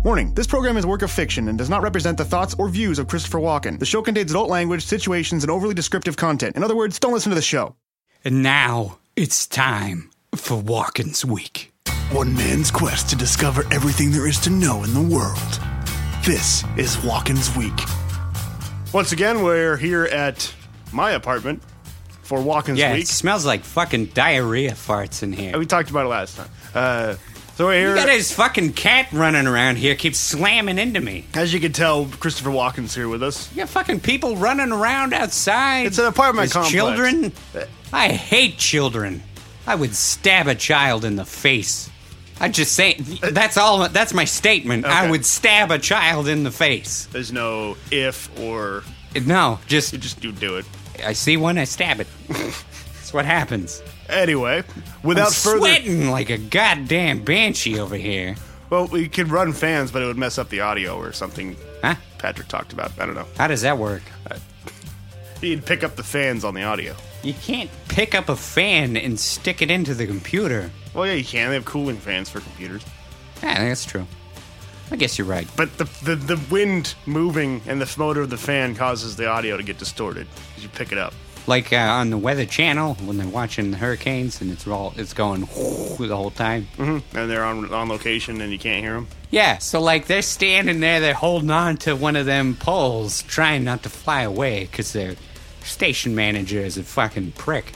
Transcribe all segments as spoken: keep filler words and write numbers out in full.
Warning, this program is a work of fiction and does not represent the thoughts or views of Christopher Walken. The show contains adult language, situations, and overly descriptive content. In other words, don't listen to the show. And now, it's time for Walken's Week. One man's quest to discover everything there is to know in the world. This is Walken's Week. Once again, we're here at my apartment for Walken's Yeah, Week. it smells like fucking diarrhea farts in here. We talked about it last time. Uh, so we're You here. got his fucking cat running around here, keeps slamming into me. As you can tell, Christopher Walken's here with us. You got fucking people running around outside. It's an apartment There's complex. children. I hate children. I would stab a child in the face. I just say that's all. That's my statement. Okay. I would stab a child in the face. There's no if or... No, just You just you do it. I see one, I stab it. That's what happens. Anyway, without I'm further... sweating like a goddamn banshee over here. Well, we could run fans, but it would mess up the audio or something Huh? Patrick talked about. I don't know. How does that work? He'd pick up the fans on the audio. You can't pick up a fan and stick it into the computer. Well, yeah, you can. They have cooling fans for computers. Yeah, that's true. I guess you're right. But the, the the wind moving and the motor of the fan causes the audio to get distorted as you pick it up. Like uh, on the Weather Channel when they're watching the hurricanes and it's all it's going the whole time. Mm-hmm. And they're on on location and you can't hear them. Yeah, so like they're standing there, they're holding on to one of them poles, trying not to fly away because their station manager is a fucking prick.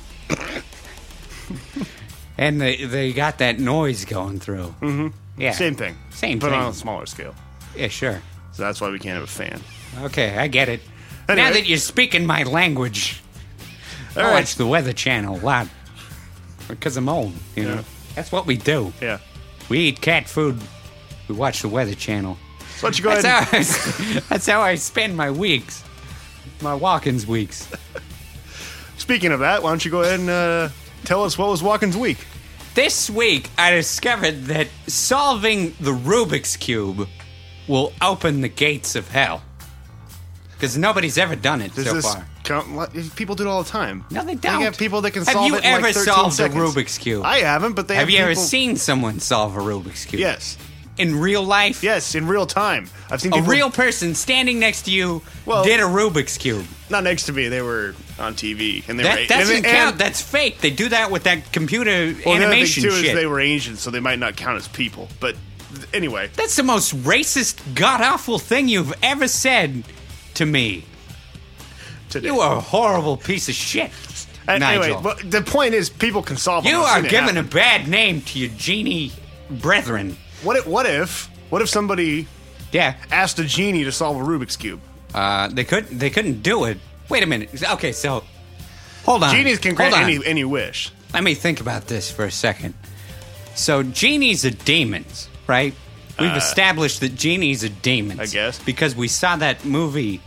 And they they got that noise going through. Mm-hmm. Yeah, Same thing. Same but thing. on a smaller scale. Yeah, sure. So that's why we can't have a fan. Okay, I get it. Anyway. Now that you're speaking my language, All I right. watch the Weather Channel a lot because I'm old. You know, Yeah. that's what we do. Yeah. We eat cat food. We watch the Weather Channel. So why don't you go That's ahead how, and... I, that's how I spend my weeks, my Walken's weeks. Speaking of that, why don't you go ahead and uh, tell us what was Walken's Week? This week, I discovered that solving the Rubik's Cube will open the gates of hell. Because nobody's ever done it Does so this far. count? what- People do it all the time. No, they They don't. have people that can Have solve you it in like ever thirteen solved seconds. a Rubik's Cube? I haven't, but they have, Have you ever people- seen someone solve a Rubik's Cube? Yes. In real life? Yes, in real time. I've seen A people... real person standing next to you Well- did a Rubik's Cube. Not next to me. They were on T V. And they That were... doesn't and, count. and- That's fake. They do that with that computer well, animation the other thing, too, shit. is they were Asian, so they might not count as people. But th- anyway. That's the most racist, god-awful thing you've ever said to me. Today. You are a horrible piece of shit, And Nigel. Anyway, but the point is, people can solve them. you I've are seen it giving a happen. bad name to your genie brethren. What if, what if... What if somebody Yeah. asked a genie to solve a Rubik's Cube? Uh, they couldn't. They couldn't do it. Wait a minute. Okay, so hold on. Genies can Hold grant on. any, any wish. Let me think about this for a second. So genies are demons, right? We've Uh, established that genies are demons. I guess. Because we saw that movie,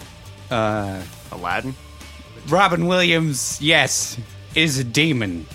uh, Aladdin? Robin Williams, yes, is a demon.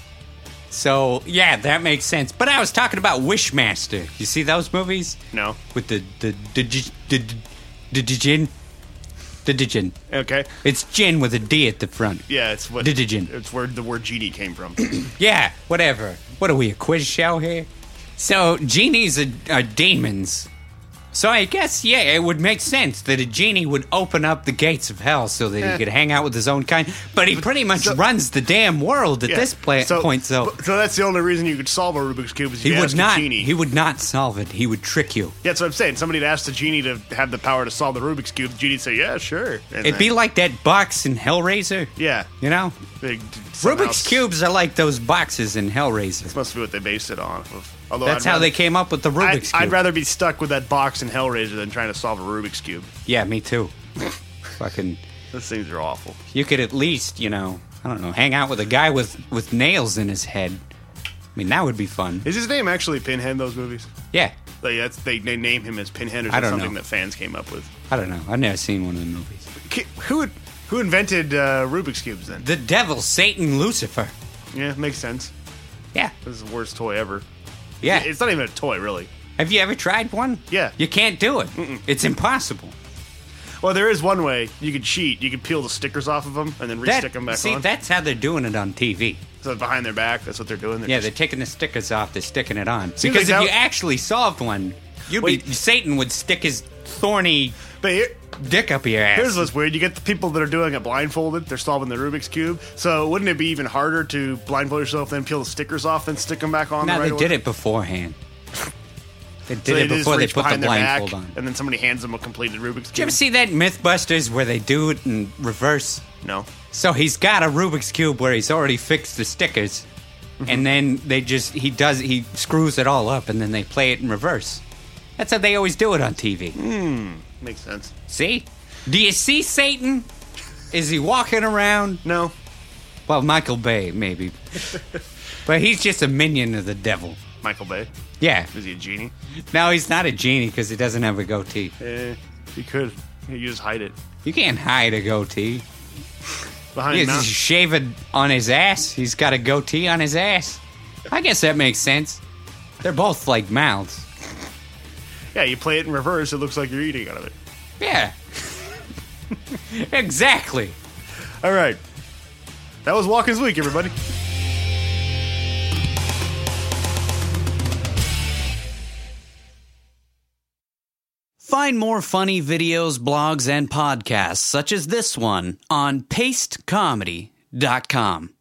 So, yeah, that makes sense. But I was talking about Wishmaster. You see those movies? No. With the, the, the, the, the, the, the gin? The djinn. Okay. It's gin with a D at the front. Yeah, it's what... Djinn. It's where the word genie came from. Yeah, whatever. What are we, a quiz show here? So, genies are, are demons. So I guess, yeah, it would make sense that a genie would open up the gates of hell so that Eh. he could hang out with his own kind. But he pretty much so- runs the damn world at Yeah. this pla- point, so... but- so that's the only reason you could solve a Rubik's Cube is if He you would ask not. a genie. He would not solve it. He would trick you. Yeah, that's what I'm saying. Somebody asked the genie to have the power to solve the Rubik's Cube. The genie'd say, yeah, sure. And It'd be then- like that box in Hellraiser. Yeah. You know, They- somehow Rubik's cubes are like those boxes in Hellraiser. Must be what they based it on. Of. Although That's I'd how rather- they came up with the I'd, Rubik's cube. I'd rather be stuck with that box in Hellraiser than trying to solve a Rubik's Cube. Yeah, me too. Fucking. Those things are awful. You could at least, you know, I don't know, hang out with a guy with with nails in his head. I mean, that would be fun. Is his name actually Pinhead in those movies? Yeah. Like that's they, they name him as Pinhead or is I that don't something know. that fans came up with? I don't know. I've never seen one of the movies. Ki- Who who invented uh, Rubik's Cubes then? The devil, Satan, Lucifer. Yeah, makes sense. Yeah. This is the worst toy ever. Yeah. It's not even a toy, really. Have you ever tried one? Yeah. You can't do it. It's impossible. Well, there is one way you could cheat. You could peel the stickers off of them and then That- re-stick them back see, on. that's how they're doing it on T V. So behind their back, that's what they're doing. They're Yeah, just- they're taking the stickers off, they're sticking it on. Seems Because like if you that- actually solved one, You'd Wait, be, Satan would stick his thorny But here, dick up your ass. here's what's weird. You get the people that are doing it blindfolded. They're solving the Rubik's Cube. So wouldn't it be even harder to blindfold yourself, then peel the stickers off, then stick them back on? No, the right they order? did it beforehand. They did So it just before they reach put the behind their back, blindfold on. and then somebody hands them a completed Rubik's Cube. Did you ever see that Mythbusters where they do it in reverse? No. So he's got a Rubik's Cube where he's already fixed the stickers, and then they just, he does, he screws it all up, and then they play it in reverse. That's how they always do it on T V. Hmm. Makes sense. See? Do you see Satan? Is he walking around? No. Well, Michael Bay, maybe. But he's just a minion of the devil. Michael Bay. Yeah. Is he a genie? No, he's not a genie because he doesn't have a goatee. Eh, he could. You just hide it. You can't hide a goatee. Behind He's mouth. shaving on his ass. He's got a goatee on his ass. I guess that makes sense. They're both like mouths. Yeah, you play it in reverse, it looks like you're eating out of it. Yeah. Exactly. All right. That was Walken's Week, everybody. Find more funny videos, blogs, and podcasts such as this one on paste comedy dot com.